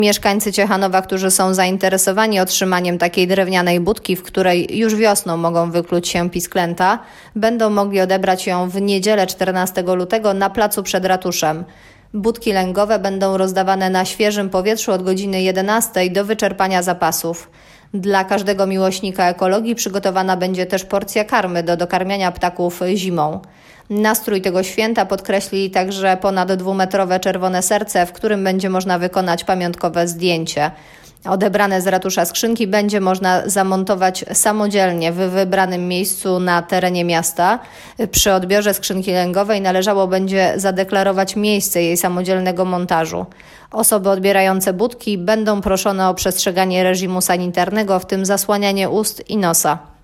Mieszkańcy Ciechanowa, którzy są zainteresowani otrzymaniem takiej drewnianej budki, w której już wiosną mogą wykluć się pisklęta, będą mogli odebrać ją w niedzielę 14 lutego na placu przed ratuszem. Budki lęgowe będą rozdawane na świeżym powietrzu od godziny 11 do wyczerpania zapasów. Dla każdego miłośnika ekologii przygotowana będzie też porcja karmy do dokarmiania ptaków zimą. Nastrój tego święta podkreśli także ponad 2-metrowe czerwone serce, w którym będzie można wykonać pamiątkowe zdjęcie. Odebrane z ratusza skrzynki będzie można zamontować samodzielnie w wybranym miejscu na terenie miasta. Przy odbiorze skrzynki lęgowej należało będzie zadeklarować miejsce jej samodzielnego montażu. Osoby odbierające budki będą proszone o przestrzeganie reżimu sanitarnego, w tym zasłanianie ust i nosa.